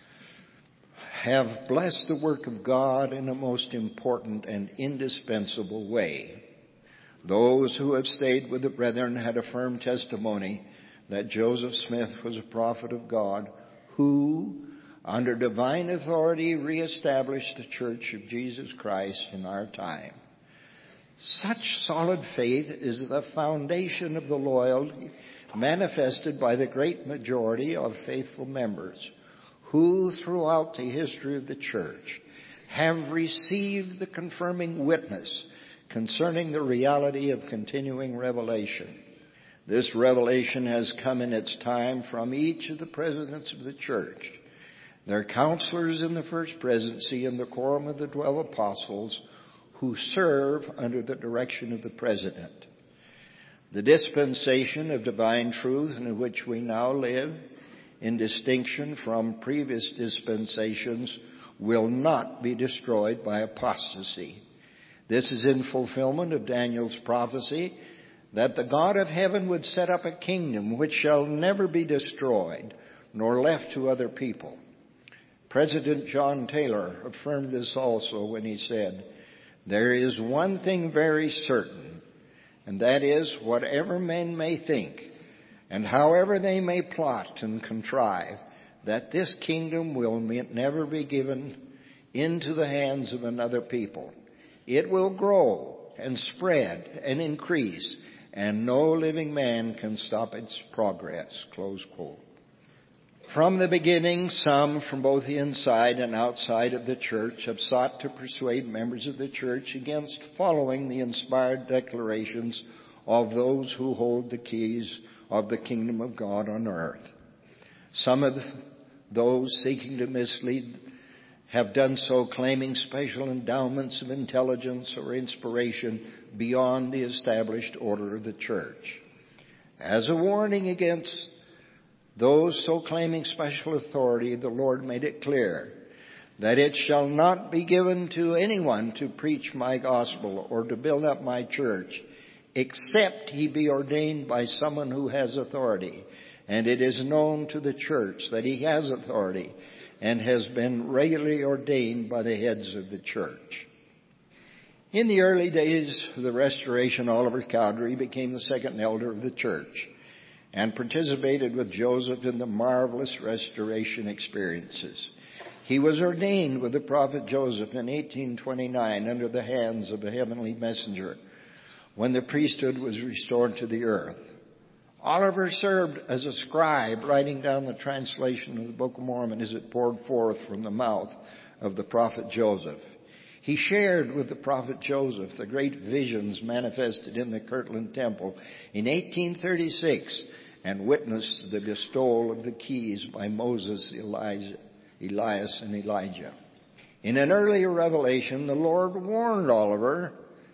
have blessed the work of God in a most important and indispensable way. Those who have stayed with the brethren had a firm testimony that Joseph Smith was a prophet of God who, under divine authority, reestablished the Church of Jesus Christ in our time. Such solid faith is the foundation of the loyalty manifested by the great majority of faithful members who, throughout the history of the church, have received the confirming witness concerning the reality of continuing revelation. This revelation has come in its time from each of the presidents of the church, their counselors in the First Presidency, and the quorum of the 12 apostles who serve under the direction of the president. The dispensation of divine truth in which we now live in distinction from previous dispensations, will not be destroyed by apostasy. This is in fulfillment of Daniel's prophecy that the God of heaven would set up a kingdom which shall never be destroyed, nor left to other people. President John Taylor affirmed this also when he said, "There is one thing very certain, and that is, whatever men may think, and however they may plot and contrive, that this kingdom will never be given into the hands of another people. It will grow and spread and increase, and no living man can stop its progress." Close quote. From the beginning, some from both the inside and outside of the church have sought to persuade members of the church against following the inspired declarations of those who hold the keys of the kingdom of God on earth. Some of those seeking to mislead have done so claiming special endowments of intelligence or inspiration beyond the established order of the church. As a warning against those so claiming special authority, the Lord made it clear that it shall not be given to anyone to preach my gospel or to build up my church, except he be ordained by someone who has authority. And it is known to the church that he has authority and has been regularly ordained by the heads of the church. In the early days of the Restoration, Oliver Cowdery became the second elder of the church and participated with Joseph in the marvelous restoration experiences. He was ordained with the prophet Joseph in 1829 under the hands of a heavenly messenger when the priesthood was restored to the earth. Oliver served as a scribe, writing down the translation of the Book of Mormon as it poured forth from the mouth of the prophet Joseph. He shared with the prophet Joseph the great visions manifested in the Kirtland Temple in 1836 and witnessed the bestowal of the keys by Moses, Elias, and Elijah. In an earlier revelation, the Lord warned Oliver,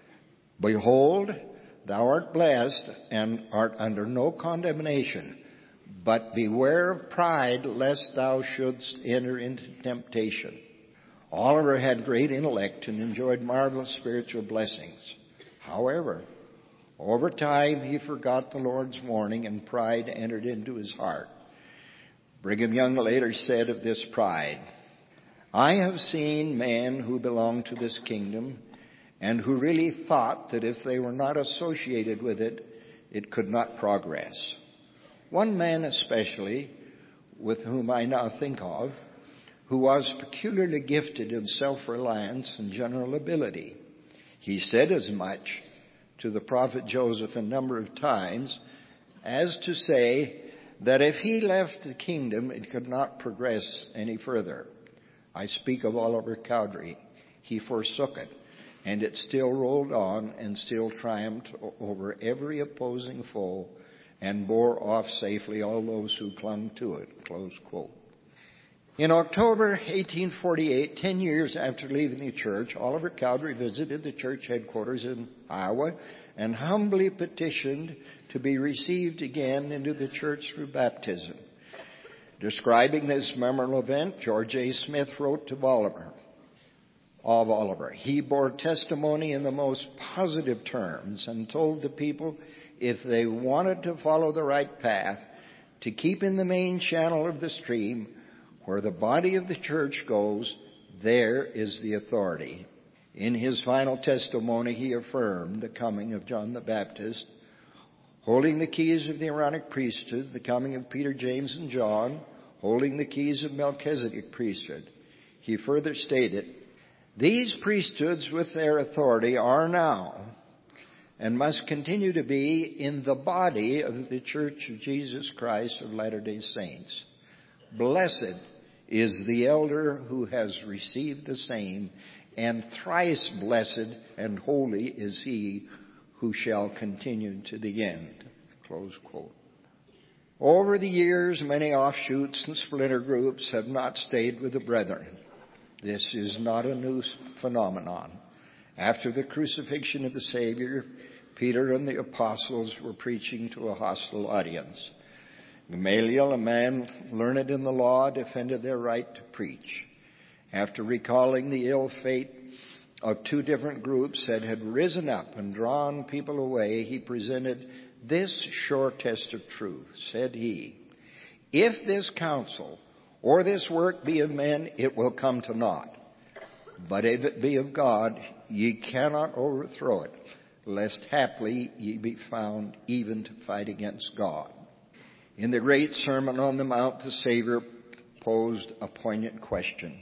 "Behold, thou art blessed and art under no condemnation, but beware of pride lest thou shouldst enter into temptation." Oliver had great intellect and enjoyed marvelous spiritual blessings. However, over time he forgot the Lord's warning and pride entered into his heart. Brigham Young later said of this pride, "I have seen men who belong to this kingdom and who really thought that if they were not associated with it, it could not progress. One man especially, with whom I now think of, who was peculiarly gifted in self-reliance and general ability. He said as much to the prophet Joseph a number of times as to say that if he left the kingdom, it could not progress any further. I speak of Oliver Cowdery. He forsook it, and it still rolled on and still triumphed over every opposing foe and bore off safely all those who clung to it." Close quote. In October 1848, 10 years after leaving the church, Oliver Cowdery visited the church headquarters in Iowa and humbly petitioned to be received again into the church through baptism. Describing this memorable event, George A. Smith wrote to Oliver, "He bore testimony in the most positive terms and told the people if they wanted to follow the right path, to keep in the main channel of the stream where the body of the church goes, there is the authority." In his final testimony, he affirmed the coming of John the Baptist, holding the keys of the Aaronic priesthood, the coming of Peter, James, and John, holding the keys of Melchizedek priesthood. He further stated, "These priesthoods with their authority are now and must continue to be in the body of the Church of Jesus Christ of Latter-day Saints. Blessed is the elder who has received the same, and thrice blessed and holy is he who shall continue to the end." Close quote. Over the years, many offshoots and splinter groups have not stayed with the brethren. This is not a new phenomenon. After the crucifixion of the Savior, Peter and the apostles were preaching to a hostile audience. Gamaliel, a man learned in the law, defended their right to preach. After recalling the ill fate of two different groups that had risen up and drawn people away, he presented this sure test of truth. Said he, "If this counsel or this work be of men, it will come to naught. But if it be of God, ye cannot overthrow it, lest haply ye be found even to fight against God." In the great Sermon on the Mount, the Savior posed a poignant question.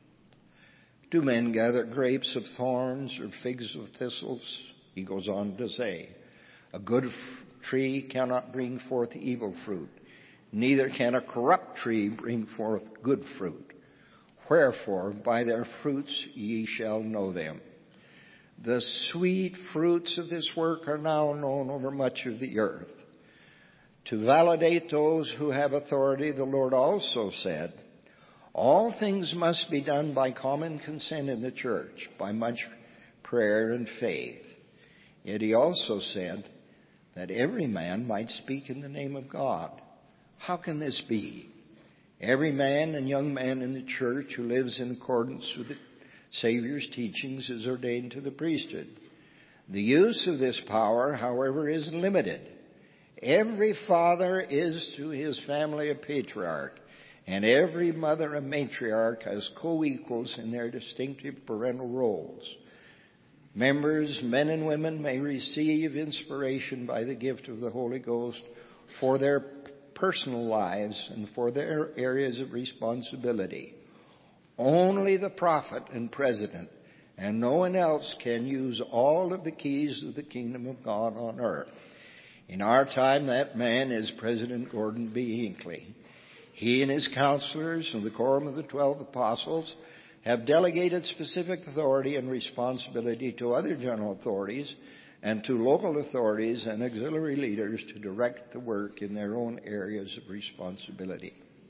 Do men gather grapes of thorns or figs of thistles? He goes on to say, a good tree cannot bring forth evil fruit, neither can a corrupt tree bring forth good fruit. Wherefore, by their fruits ye shall know them. The sweet fruits of this work are now known over much of the earth. To validate those who have authority, the Lord also said, all things must be done by common consent in the church, by much prayer and faith. Yet he also said that every man might speak in the name of God. How can this be? Every man and young man in the church who lives in accordance with the Savior's teachings is ordained to the priesthood. The use of this power, however, is limited. Every father is to his family a patriarch, and every mother a matriarch as co-equals in their distinctive parental roles. Members, men and women, may receive inspiration by the gift of the Holy Ghost for their personal lives and for their areas of responsibility. Only the prophet and president and no one else can use all of the keys of the kingdom of God on earth. In our time, that man is President Gordon B. Hinckley. He and his counselors and the quorum of the 12 apostles have delegated specific authority and responsibility to other general authorities and to local authorities and auxiliary leaders to direct the work in their own areas of responsibility.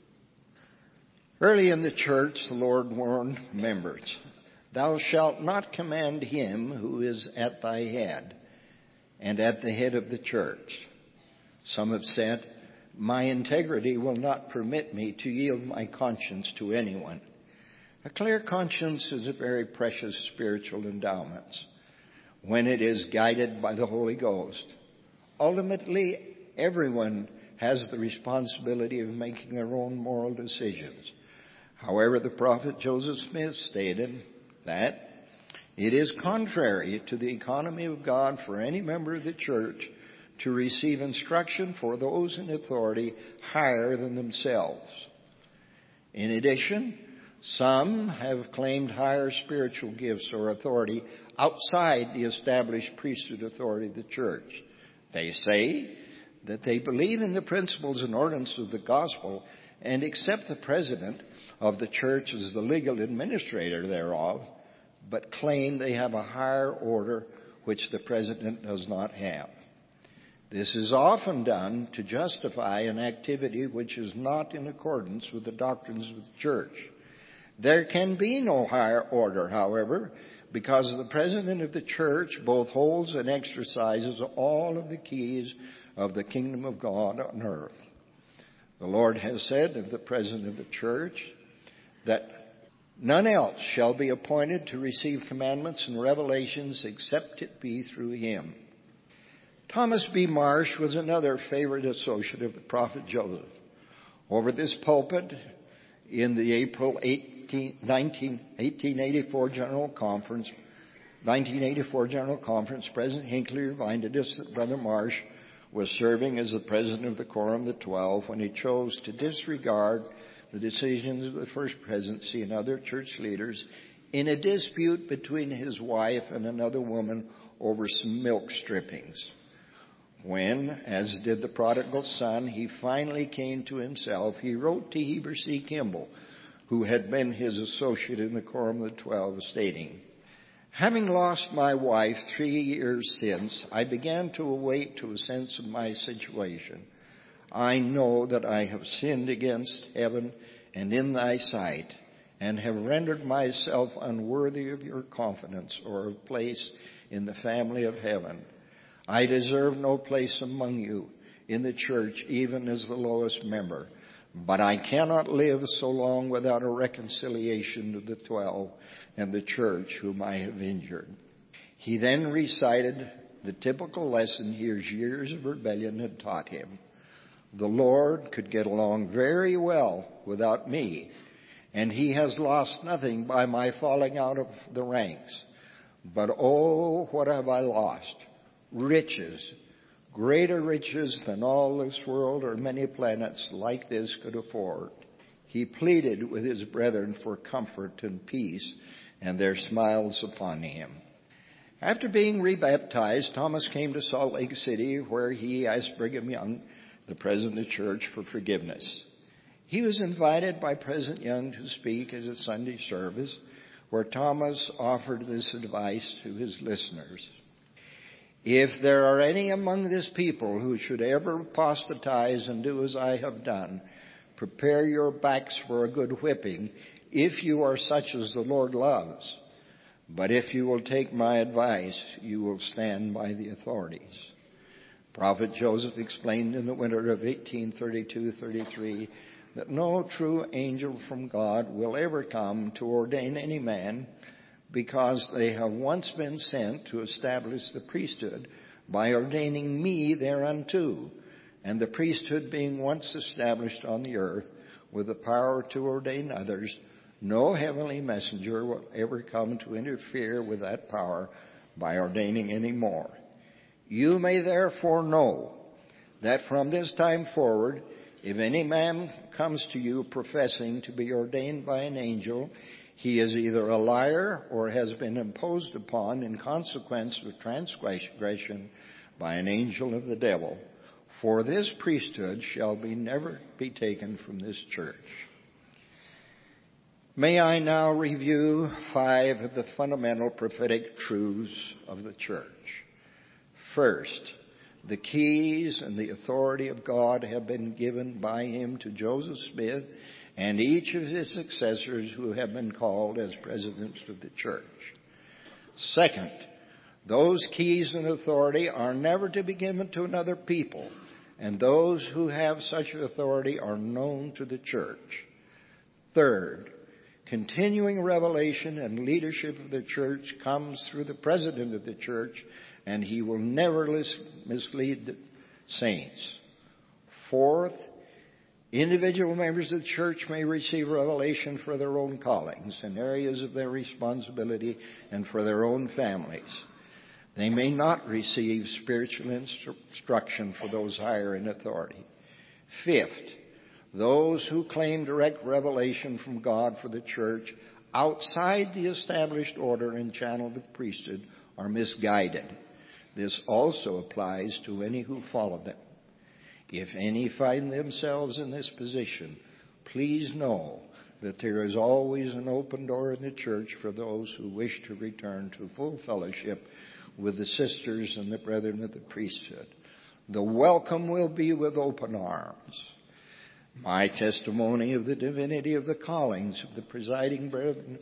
Early in the church, the Lord warned members, "Thou shalt not command him who is at thy head and at the head of the church." Some have said, "My integrity will not permit me to yield my conscience to anyone." A clear conscience is a very precious spiritual endowment when it is guided by the Holy Ghost. Ultimately, everyone has the responsibility of making their own moral decisions. However, the prophet Joseph Smith stated that it is contrary to the economy of God for any member of the church to receive instruction for those in authority higher than themselves. In addition, some have claimed higher spiritual gifts or authority outside the established priesthood authority of the church. They say that they believe in the principles and ordinances of the gospel and accept the president of the church as the legal administrator thereof, but claim they have a higher order which the president does not have. This is often done to justify an activity which is not in accordance with the doctrines of the church. There can be no higher order, however, because the president of the church both holds and exercises all of the keys of the kingdom of God on earth. The Lord has said of the president of the church that none else shall be appointed to receive commandments and revelations except it be through him. Thomas B. Marsh was another favorite associate of the prophet Joseph. Over this pulpit in the April 1884 General Conference, President Hinckley reminded us that Brother Marsh was serving as the president of the Quorum of the 12 when he chose to disregard the decisions of the First Presidency and other church leaders in a dispute between his wife and another woman over some milk strippings. When, as did the prodigal son, he finally came to himself, he wrote to Heber C. Kimball, who had been his associate in the Quorum of the 12, stating, "Having lost my wife 3 years since, I began to awake to a sense of my situation. I know that I have sinned against heaven and in thy sight, and have rendered myself unworthy of your confidence or of place in the family of heaven. I deserve no place among you, in the church, even as the lowest member. But I cannot live so long without a reconciliation to the 12 and the church whom I have injured. He then recited the typical lesson his years of rebellion had taught him. The Lord could get along very well without me, and he has lost nothing by my falling out of the ranks. But oh, what have I lost? Riches, greater riches than all this world or many planets like this could afford. He pleaded with his brethren for comfort and peace, and their smiles upon him. After being rebaptized, Thomas came to Salt Lake City, where he asked Brigham Young, the president of the church, for forgiveness. He was invited by President Young to speak at a Sunday service, where Thomas offered this advice to his listeners. If there are any among this people who should ever apostatize and do as I have done, prepare your backs for a good whipping, if you are such as the Lord loves. But if you will take my advice, you will stand by the authorities. Prophet Joseph explained in the winter of 1832-33 that no true angel from God will ever come to ordain any man, because they have once been sent to establish the priesthood by ordaining me thereunto, and the priesthood being once established on the earth with the power to ordain others, no heavenly messenger will ever come to interfere with that power by ordaining any more. You may therefore know that from this time forward, if any man comes to you professing to be ordained by an angel, he is either a liar or has been imposed upon in consequence of transgression by an angel of the devil. For this priesthood shall never be taken from this church. May I now review 5 of the fundamental prophetic truths of the church. First, the keys and the authority of God have been given by him to Joseph Smith and each of his successors who have been called as presidents of the church. Second, those keys and authority are never to be given to another people, and those who have such authority are known to the church. Third, continuing revelation and leadership of the church comes through the president of the church, and he will never mislead the saints. Fourth, individual members of the church may receive revelation for their own callings and areas of their responsibility and for their own families. They may not receive spiritual instruction for those higher in authority. Fifth, those who claim direct revelation from God for the church outside the established order and channel of the priesthood are misguided. This also applies to any who follow them. If any find themselves in this position, please know that there is always an open door in the church for those who wish to return to full fellowship with the sisters and the brethren of the priesthood. The welcome will be with open arms. My testimony of the divinity of the callings of the presiding brethren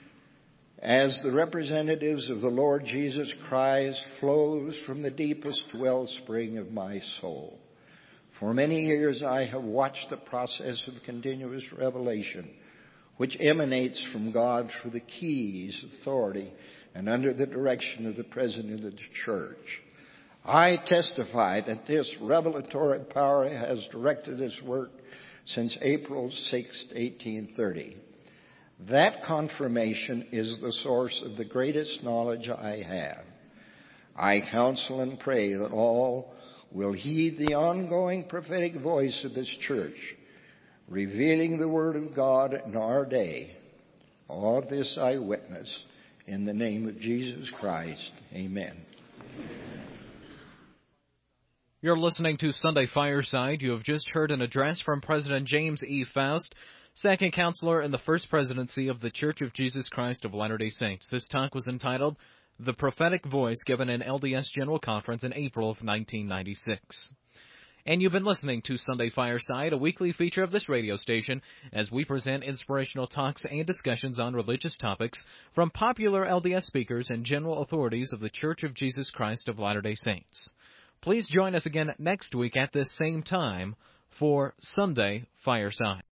as the representatives of the Lord Jesus Christ flows from the deepest wellspring of my soul. For many years I have watched the process of continuous revelation, which emanates from God through the keys, authority, and under the direction of the president of the church. I testify that this revelatory power has directed this work since April 6, 1830. That confirmation is the source of the greatest knowledge I have. I counsel and pray that all will heed the ongoing prophetic voice of this church, revealing the Word of God in our day. All of this I witness in the name of Jesus Christ. Amen. You're listening to Sunday Fireside. You have just heard an address from President James E. Faust, second counselor in the First Presidency of the Church of Jesus Christ of Latter-day Saints. This talk was entitled The Prophetic Voice, given in LDS General Conference in April of 1996. And you've been listening to Sunday Fireside, a weekly feature of this radio station, as we present inspirational talks and discussions on religious topics from popular LDS speakers and general authorities of the Church of Jesus Christ of Latter-day Saints. Please join us again next week at this same time for Sunday Fireside.